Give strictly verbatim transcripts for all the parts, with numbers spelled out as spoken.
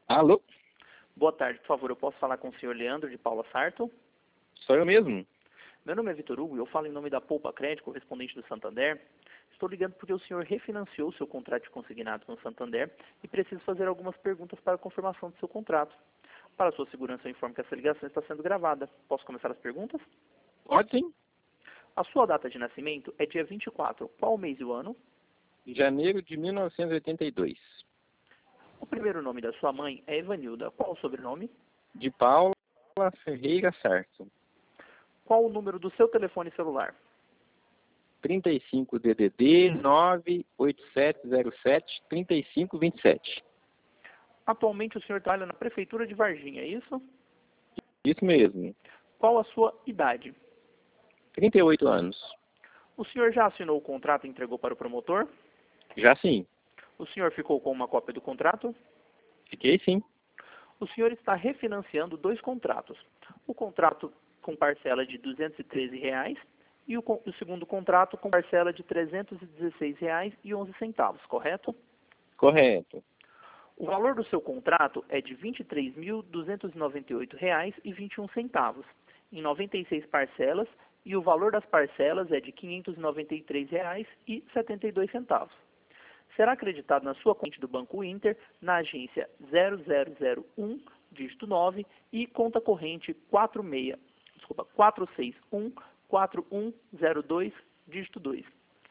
Alô? Boa tarde, por favor, eu posso falar com o senhor Leandro de Paula Sarto? Sou eu mesmo. Meu nome é Vitor Hugo e eu falo em nome da Poupa Crédito, correspondente do Santander. Estou ligando porque o senhor refinanciou o seu contrato de consignado com o Santander e preciso fazer algumas perguntas para a confirmação do seu contrato. Para a sua segurança, eu informo que essa ligação está sendo gravada. Posso começar as perguntas? Pode sim. A sua data de nascimento é dia vinte e quatro. Qual o mês e o ano? Em janeiro de mil novecentos e oitenta e dois. O primeiro nome da sua mãe é Evanilda. Qual o sobrenome? De Paula Ferreira Sarto. Qual o número do seu telefone celular? trinta e cinco D D D nove oito sete zero sete três cinco dois sete. Atualmente o senhor trabalha na Prefeitura de Varginha, é isso? Isso mesmo. Qual a sua idade? trinta e oito anos. O senhor já assinou o contrato e entregou para o promotor? Já sim. O senhor ficou com uma cópia do contrato? Fiquei sim. O senhor está refinanciando dois contratos. O contrato com parcela de duzentos e treze reais e o, con- o segundo contrato com parcela de trezentos e dezesseis reais e onze centavos, correto? Correto. O valor do seu contrato é de vinte e três mil duzentos e noventa e oito reais e vinte e um centavos, em noventa e seis parcelas, e o valor das parcelas é de quinhentos e noventa e três reais e setenta e dois centavos. Será acreditado na sua conta do Banco Inter, na agência zero zero zero um, dígito nove, e conta corrente quatro seis, desculpa, quatro seis um quatro um zero dois, dígito dois.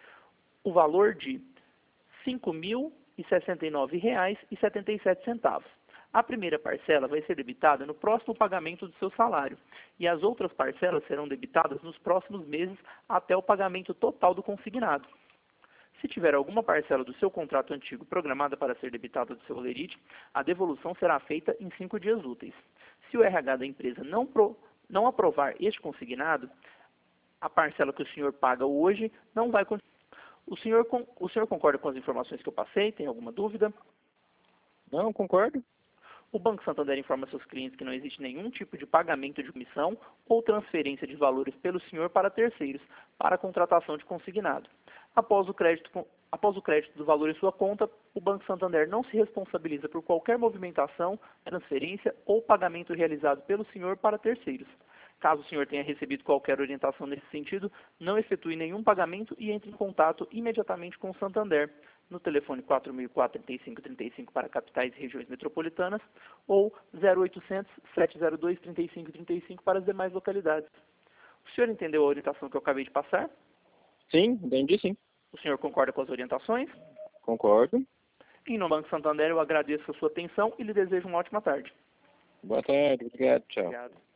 O valor de cinco mil e sessenta e nove reais e setenta e sete centavos. A primeira parcela vai ser debitada no próximo pagamento do seu salário e as outras parcelas serão debitadas nos próximos meses até o pagamento total do consignado. Se tiver alguma parcela do seu contrato antigo programada para ser debitada do seu holerite, a devolução será feita em cinco dias úteis. Se o R H da empresa não, pro, não aprovar este consignado, a parcela que o senhor paga hoje não vai continuar. O senhor, o senhor concorda com as informações que eu passei? Tem alguma dúvida? Não, concordo. O Banco Santander informa seus clientes que não existe nenhum tipo de pagamento de comissão ou transferência de valores pelo senhor para terceiros, para a contratação de consignado. Após o crédito, após o crédito do valor em sua conta, o Banco Santander não se responsabiliza por qualquer movimentação, transferência ou pagamento realizado pelo senhor para terceiros. Caso o senhor tenha recebido qualquer orientação nesse sentido, não efetue nenhum pagamento e entre em contato imediatamente com o Santander, no telefone quatro mil e quatro, trinta e cinco trinta e cinco para capitais e regiões metropolitanas ou zero oitocentos, sete zero dois, trinta e cinco trinta e cinco para as demais localidades. O senhor entendeu a orientação que eu acabei de passar? Sim, entendi sim. O senhor concorda com as orientações? Concordo. Em nome do Banco Santander, eu agradeço a sua atenção e lhe desejo uma ótima tarde. Boa tarde, obrigado, tchau. Obrigado.